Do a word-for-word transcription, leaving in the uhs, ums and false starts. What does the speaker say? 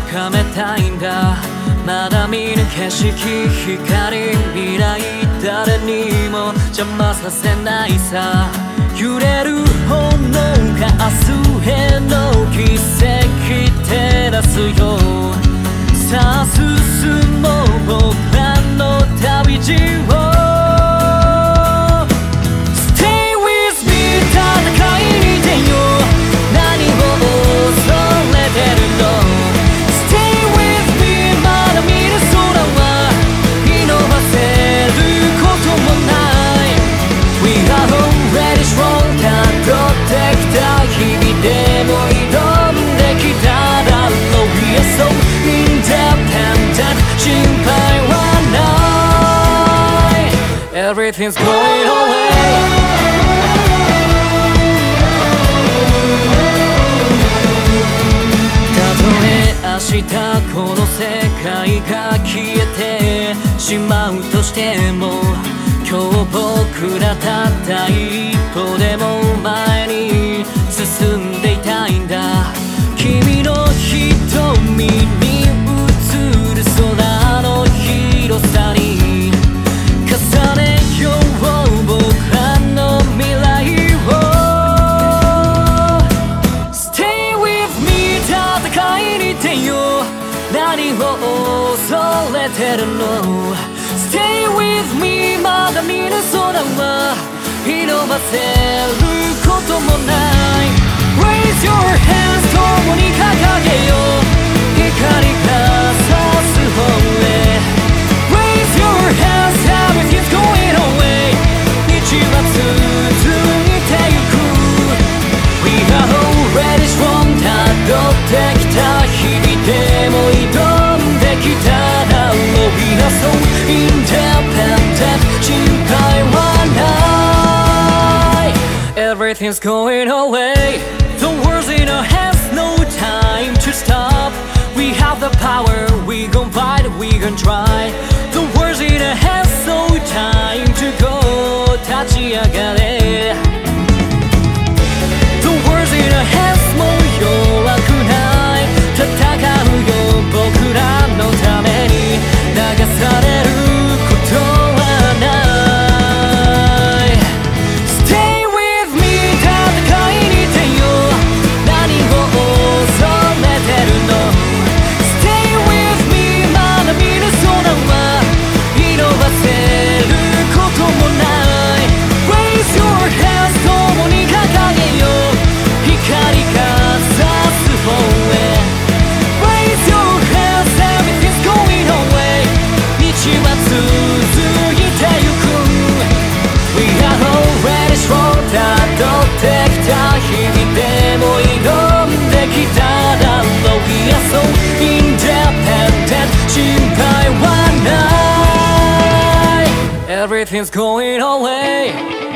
かめたいんだ。まだ見ぬ景色、光、未来、誰にも邪魔させないさ。揺れる炎が明日への奇跡照らすよ。さあ進もう僕らの旅路を。Stay with me 戦いに出よう。何を恐れてるの。 Stay with me まだ見る空は見逃せることもない。 We are already strong たどってきた日々でも挑んできただろう。 We are so independent 心配はない。 Everything's going away。明日この世界が消えてしまうとしても、今日僕らたった一歩でも前に進んでいたいんだ。君の瞳に映る空の広さに重ねよう僕らの未来を。 Stay with me 戦いに出よう。何を恐れてるの。 Stay with me まだ見ぬ空は見逃せることもない。 Raise your hands 共に掲げよう。光が差す方へ Raise your hands everything's going away。 道は続いてゆく。 We are already strong たどってきた日々でも挑んできただろう。 We are so independent 心配はない。 Everything's going away。 The world's in our hands no time to stop。 We have the power we gon' fight we gon' try。 The world's in our hands no time to go 立ち上がれ。 The world's in our hands もう弱くない。戦うよ僕らのために流されることはない。 Stay with me 戦いに出よう。何を恐れてるの。 Stay with me まだ見ぬ空は見逃せることもない。 Raise your hands 共に掲げよう。光が差す方へ Raise your hands everything's going away。 道は続いてゆく。 We are already strong たどってきた日々でも挑んできただろう。 We are so independent 心配はない。 Everything's going away。